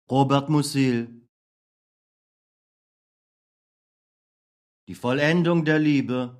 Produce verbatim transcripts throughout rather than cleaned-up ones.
Robert Musil. Die Vollendung der Liebe.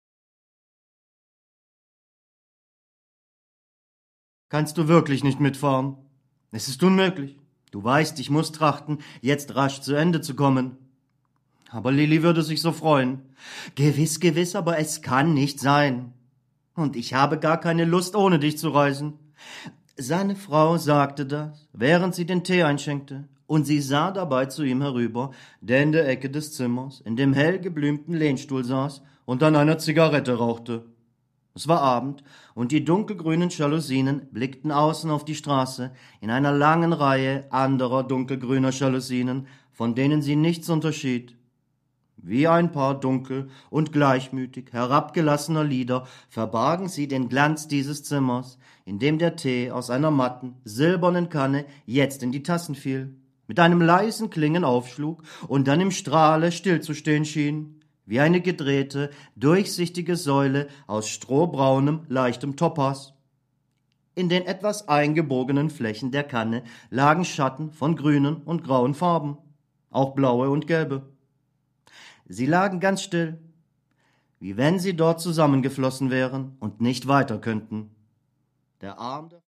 Kannst du wirklich nicht mitfahren? Es ist unmöglich. Du weißt, ich muss trachten, jetzt rasch zu Ende zu kommen. Aber Lilli würde sich so freuen. Gewiss, gewiss, aber es kann nicht sein. Und ich habe gar keine Lust, ohne dich zu reisen. Seine Frau sagte das, während sie den Tee einschenkte, und sie sah dabei zu ihm herüber, der in der Ecke des Zimmers in dem hell geblümten Lehnstuhl saß und an einer Zigarette rauchte. Es war Abend, und die dunkelgrünen Jalousien blickten außen auf die Straße in einer langen Reihe anderer dunkelgrüner Jalousien, von denen sie nichts unterschied. Wie ein Paar dunkel und gleichmütig herabgelassener Lider verbargen sie den Glanz dieses Zimmers, in dem der Tee aus einer matten, silbernen Kanne jetzt in die Tassen fiel, mit einem leisen Klingen aufschlug und dann im Strahle stillzustehen schien, wie eine gedrehte, durchsichtige Säule aus strohbraunem, leichtem Topas. In den etwas eingebogenen Flächen der Kanne lagen Schatten von grünen und grauen Farben, auch blaue und gelbe. Sie lagen ganz still, wie wenn sie dort zusammengeflossen wären und nicht weiter könnten. Der Arm